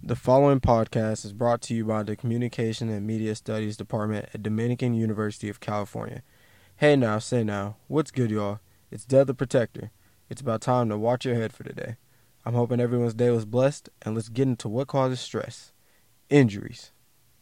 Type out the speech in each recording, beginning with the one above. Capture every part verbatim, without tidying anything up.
The following podcast is brought to you by the Communication and Media Studies Department at Dominican University of California. Hey now, say now, what's good, y'all? It's Dead the Protector. It's about time to watch your head for today. I'm hoping everyone's day was blessed, and let's get into what causes stress. Injuries.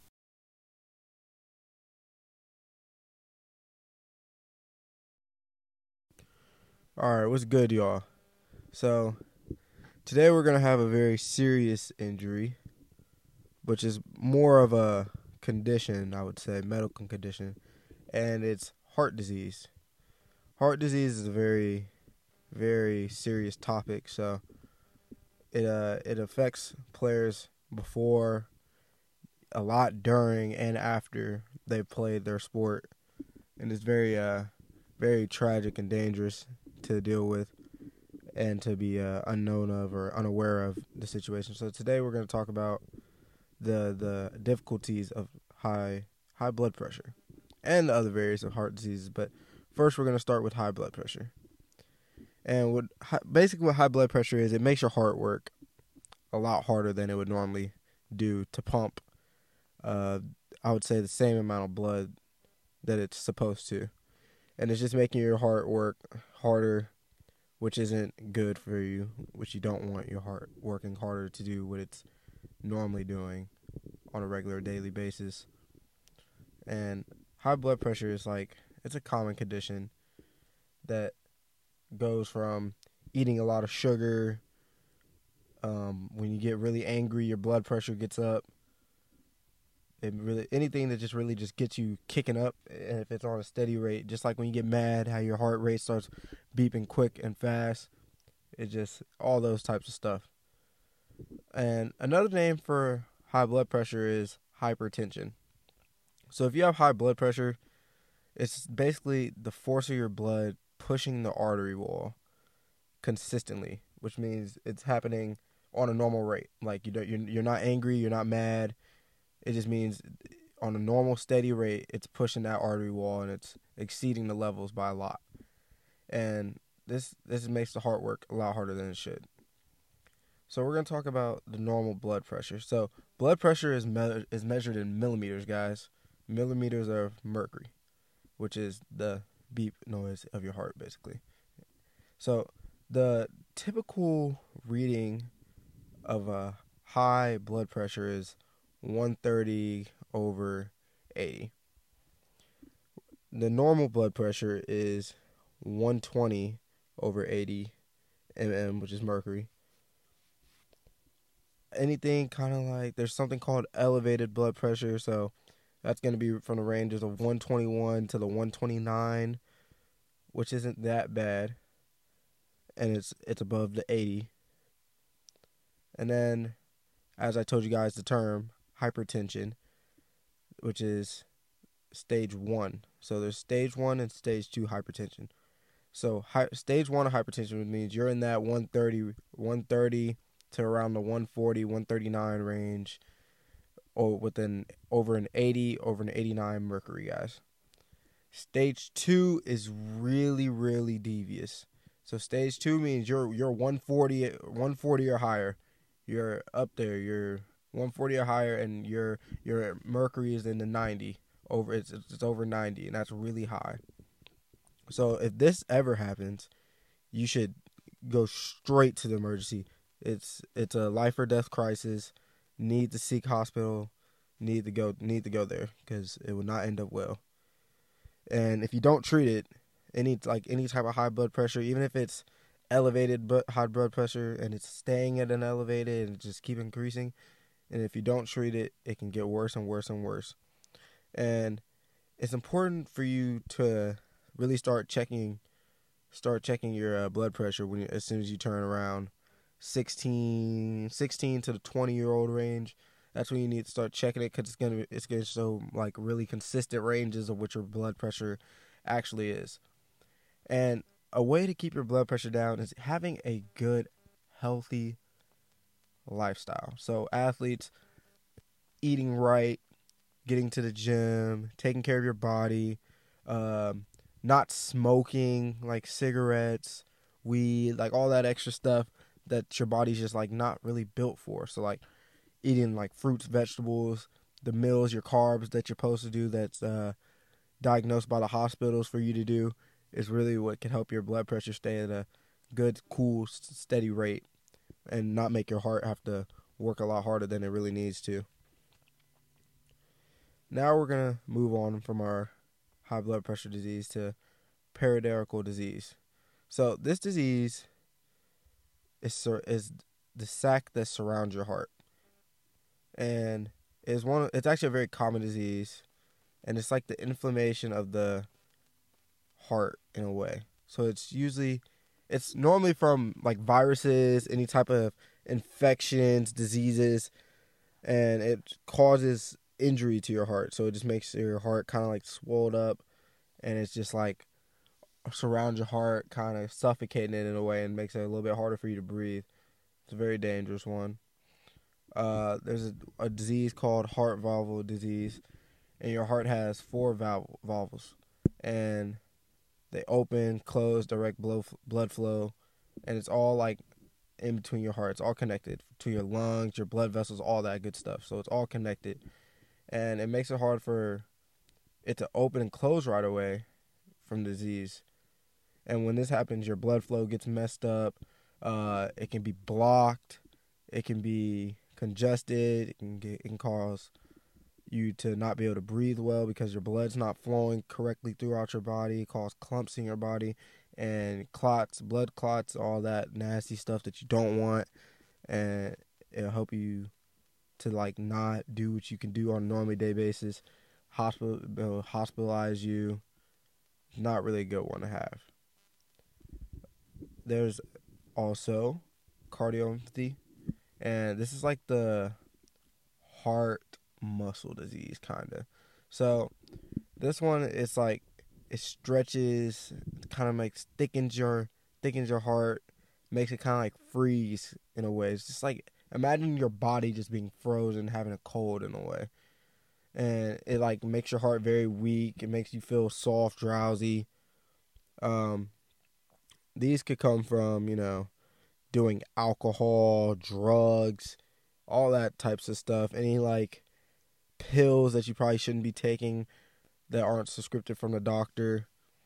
Alright, what's good, y'all? So, today we're going to have a very serious injury, which is more of a condition, I would say, medical condition, and it's heart disease. Heart disease is a very, very serious topic, so it uh it affects players before, a lot during, and after they've played their sport, and it's very uh very tragic and dangerous to deal with and to be uh, unknown of or unaware of the situation. So today we're going to talk about the the difficulties of high high blood pressure and the other various of heart diseases. But first, we're going to start with high blood pressure. And what basically what high blood pressure is, it makes your heart work a lot harder than it would normally do to pump, uh, I would say, the same amount of blood that it's supposed to. And it's just making your heart work harder, which isn't good for you, which you don't want your heart working harder to do what it's normally doing on a regular daily basis. And high blood pressure is like, it's a common condition that goes from eating a lot of sugar. Um, when you get really angry, your blood pressure gets up. It really anything that just really just gets you kicking up, and if it's on a steady rate, just like when you get mad, how your heart rate starts beeping quick and fast. It just all those types of stuff. And another name for high blood pressure is hypertension. So if you have high blood pressure, it's basically the force of your blood pushing the artery wall consistently, which means it's happening on a normal rate. Like you don't, you're, you're not angry, you're not mad. It just means on a normal, steady rate, it's pushing that artery wall and it's exceeding the levels by a lot. And this this makes the heart work a lot harder than it should. So we're going to talk about the normal blood pressure. So blood pressure is me- is measured in millimeters, guys. Millimeters of mercury, which is the beep noise of your heart, basically. So the typical reading of a high blood pressure is one thirty over eighty. The normal blood pressure is one twenty over eighty millimeters, which is mercury. Anything kind of like, there's something called elevated blood pressure, so that's going to be from the ranges of one twenty-one to the one twenty-nine, which isn't that bad, and it's it's above the eighty. And then, as I told you guys, the term hypertension, which is stage one. So there's stage one and stage two hypertension. So hi, stage one of hypertension means you're in that one thirty, one thirty to around the one forty, one thirty-nine range, or within over an eighty, over an eighty-nine mercury, guys. Stage two is really, really devious. So stage two means you're you're one forty, one forty or higher. You're up there. You're one forty or higher, and your your mercury is in the ninety. Over it's it's over ninety, and that's really high. So if this ever happens, you should go straight to the emergency. It's it's a life or death crisis. Need to seek hospital. Need to go need to go there because it will not end up well. And if you don't treat it, any like any type of high blood pressure, even if it's elevated but high blood pressure and it's staying at an elevated and just keep increasing, and if you don't treat it, it can get worse and worse and worse. And it's important for you to really start checking start checking your uh, blood pressure when you, as soon as you turn around sixteen, sixteen to the twenty year old range. That's when you need to start checking it, because it's gonna it's gonna show like really consistent ranges of what your blood pressure actually is. And a way to keep your blood pressure down is having a good, healthy lifestyle. So athletes, eating right, getting to the gym, taking care of your body, um, not smoking like cigarettes, weed, like all that extra stuff that your body's just like not really built for. So like eating like fruits, vegetables, the meals, your carbs that you're supposed to do that's uh, diagnosed by the hospitals for you to do is really what can help your blood pressure stay at a good, cool, steady rate and not make your heart have to work a lot harder than it really needs to. Now we're going to move on from our high blood pressure disease to periodical disease. So this disease is is the sac that surrounds your heart, and is one. It's actually a very common disease, and it's like the inflammation of the heart in a way. So it's usually, it's normally from like viruses, any type of infections, diseases, and it causes injury to your heart. So it just makes your heart kind of like swelled up, and it's just like surrounds your heart, kind of suffocating it in a way, and makes it a little bit harder for you to breathe. It's a very dangerous one. Uh, there's a, a disease called heart valve disease, and your heart has four valve, valves, and they open, close, direct blow, blood flow, and it's all like in between your heart. It's all connected to your lungs, your blood vessels, all that good stuff. So it's all connected, and it makes it hard for it to open and close right away from disease. And when this happens, your blood flow gets messed up. Uh, it can be blocked. It can be congested. It can get, it can cause you to not be able to breathe well because your blood's not flowing correctly throughout your body. It causes clumps in your body and clots, blood clots, all that nasty stuff that you don't want. And it'll help you to like not do what you can do on a normal day basis. Hospital, it'll hospitalize you. Not really a good one to have. There's also cardiomyopathy, and this is like the heart muscle disease kind of. So this one is like it stretches, kind of makes thickens your thickens your heart, makes it kind of like freeze in a way. It's just like imagine your body just being frozen, having a cold in a way, and it like makes your heart very weak. It makes you feel soft, drowsy. Um. These could come from, you know, doing alcohol, drugs, all that types of stuff. Any, like, pills that you probably shouldn't be taking that aren't prescribed from the doctor.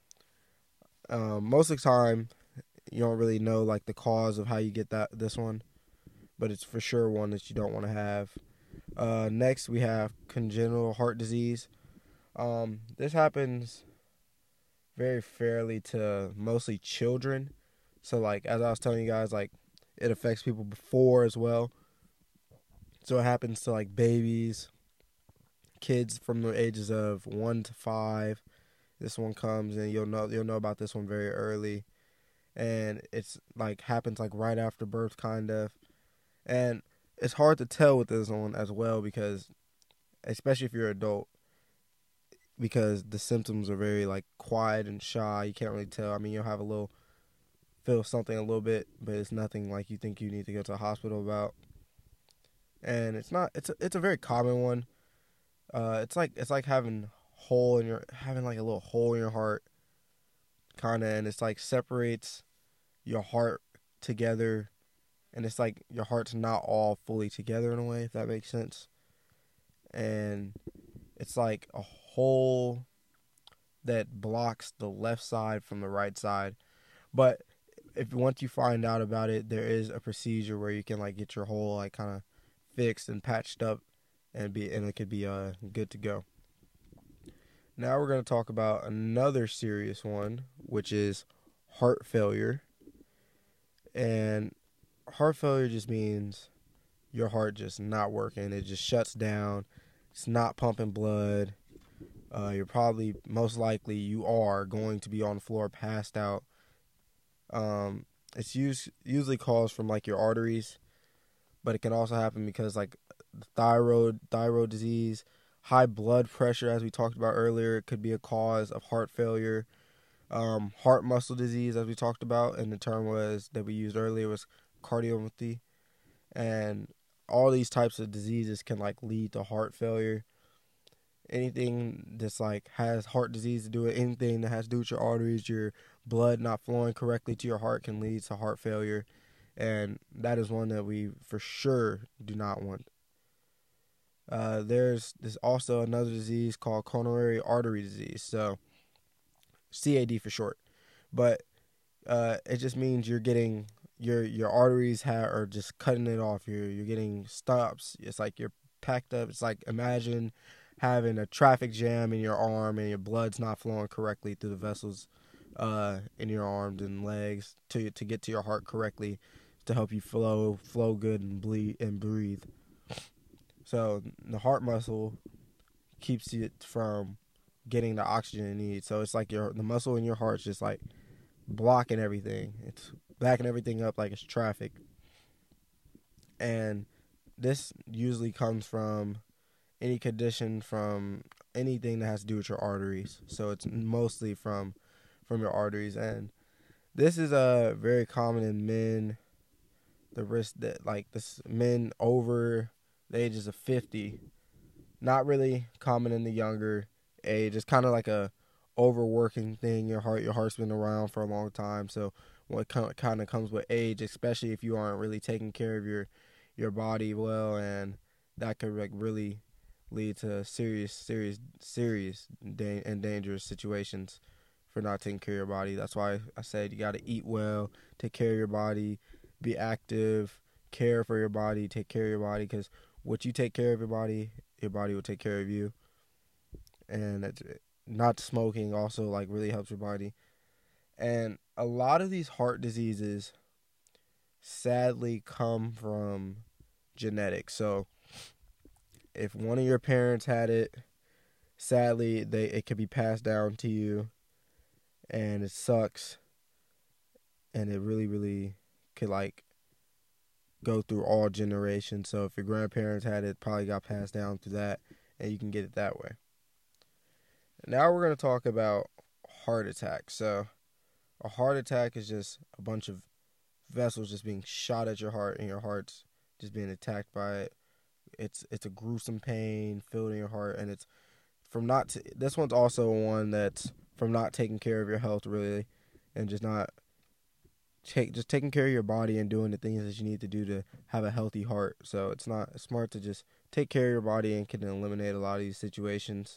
Um, most of the time, you don't really know, like, the cause of how you get that this one. But it's for sure one that you don't want to have. Uh, next, we have congenital heart disease. Um, this happens very fairly to mostly children. So like as I was telling you guys, like it affects people before as well. So it happens to like babies, kids from the ages of one to five. This one comes and you'll know you'll know about this one very early. And it's like happens like right after birth kind of. And it's hard to tell with this one as well because especially if you're an adult, because the symptoms are very like quiet and shy. You can't really tell. I mean, you'll have a little, feel something a little bit, but it's nothing like you think you need to go to the hospital about. And it's not. It's a, it's a very common one. Uh, it's like it's like having hole in your having like a little hole in your heart, kind of, and it's like separates your heart together, and it's like your heart's not all fully together in a way, if that makes sense. And it's like a hole that blocks the left side from the right side. But if once you find out about it, there is a procedure where you can like get your hole like kind of fixed and patched up, and be and it could be uh good to go. Now we're going to talk about another serious one, which is heart failure. And heart failure just means your heart just not working. It just shuts down. It's not pumping blood. Uh, you're probably, most likely, you are going to be on the floor, passed out. Um, it's us- usually caused from like your arteries, but it can also happen because like thyroid, thyroid disease, high blood pressure, as we talked about earlier, it could be a cause of heart failure. Um, heart muscle disease, as we talked about, and the term was that we used earlier was cardiomyopathy, and all these types of diseases can like lead to heart failure. Anything that's like has heart disease to do with anything that has to do with your arteries, your blood not flowing correctly to your heart can lead to heart failure, and that is one that we for sure do not want Uh, there's there's also another disease called coronary artery disease, so C A D for short. But uh, it just means you're getting your your arteries ha- are just cutting it off. You're you're getting stops. It's like you're packed up. It's like imagine having a traffic jam in your arm and your blood's not flowing correctly through the vessels uh, in your arms and legs to to get to your heart correctly to help you flow flow good and bleed and breathe. So the heart muscle keeps it from getting the oxygen it needs. So it's like your the muscle in your heart's just like blocking everything. It's backing everything up like it's traffic. And this usually comes from any condition from anything that has to do with your arteries. So it's mostly from from your arteries, and this is uh very common in men. The risk that like this men over the ages of fifty, not really common in the younger age. It's kind of like a overworking thing. Your heart, your heart's been around for a long time, so what kind of comes with age, especially if you aren't really taking care of your your body well, and that could like really lead to serious, serious, serious da- and dangerous situations for not taking care of your body. That's why I said you got to eat well, take care of your body, be active, care for your body, take care of your body, because what you take care of your body, your body will take care of you. And it's, not smoking also like really helps your body. And a lot of these heart diseases sadly come from genetics. So if one of your parents had it, sadly they it could be passed down to you, and it sucks, and it really really could like go through all generations. So if your grandparents had it, probably got passed down through that, and you can get it that way. Now we're going to talk about heart attacks. So a heart attack is just a bunch of vessels just being shot at your heart, and your heart's just being attacked by it. It's it's a gruesome pain filled in your heart, and it's from not t- this one's also one that's from not taking care of your health really, and just not take just taking care of your body and doing the things that you need to do to have a healthy heart. So it's not smart to just take care of your body and can eliminate a lot of these situations.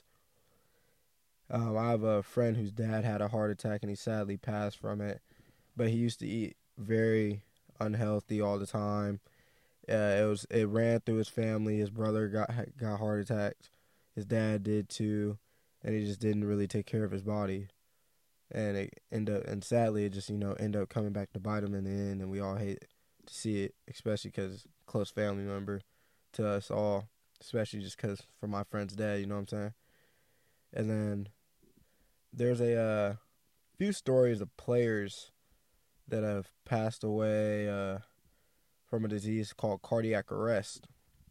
Um, I have a friend whose dad had a heart attack and he sadly passed from it, but he used to eat very unhealthy all the time. Uh, it was it ran through his family. His brother got got heart attacks. His dad did too, and he just didn't really take care of his body. And it end up and sadly it just you know end up coming back to bite him in the end, and we all hate to see it, especially because close family member to us all, especially just because for my friend's dad, you know what I'm saying. And then there's a uh, few stories of players that have passed away uh, from a disease called cardiac arrest.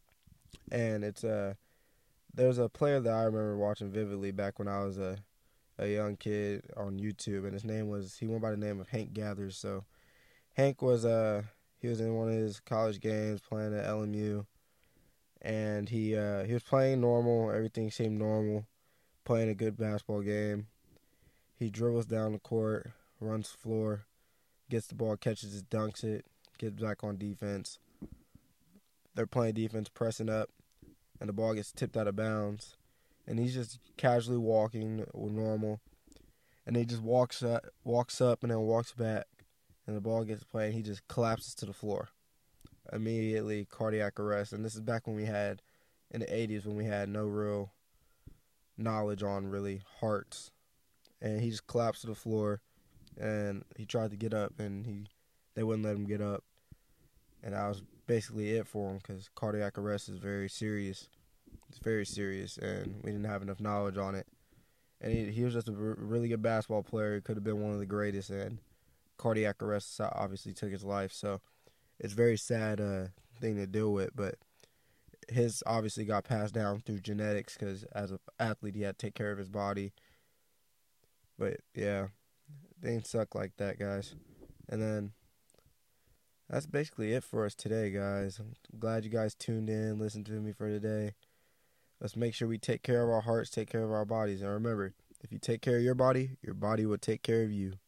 And it's a there's a player that I remember watching vividly back when I was a a young kid on YouTube, and his name was he went by the name of Hank Gathers. So Hank was uh he was in one of his college games playing at L M U, and he uh he was playing normal, everything seemed normal, playing a good basketball game. He dribbles down the court, runs the floor, gets the ball, catches it, dunks it, gets back on defense. They're playing defense, pressing up, and the ball gets tipped out of bounds. And he's just casually walking normal. And he just walks up, walks up and then walks back. And the ball gets played, and he just collapses to the floor. Immediately, cardiac arrest. And this is back when we had, in the eighties, when we had no real knowledge on, really, hearts. And he just collapsed to the floor. And he tried to get up, and he they wouldn't let him get up. And that was basically it for him, because cardiac arrest is very serious. It's very serious, and we didn't have enough knowledge on it. And he, he was just a r- really good basketball player. He could have been one of the greatest, and cardiac arrest obviously took his life. So it's a very sad uh, thing to deal with, but his obviously got passed down through genetics, because as an athlete, he had to take care of his body. But yeah, things suck like that, guys. And then that's basically it for us today, guys. I'm glad you guys tuned in, listened to me for today. Let's make sure we take care of our hearts, take care of our bodies. And remember, if you take care of your body, your body will take care of you.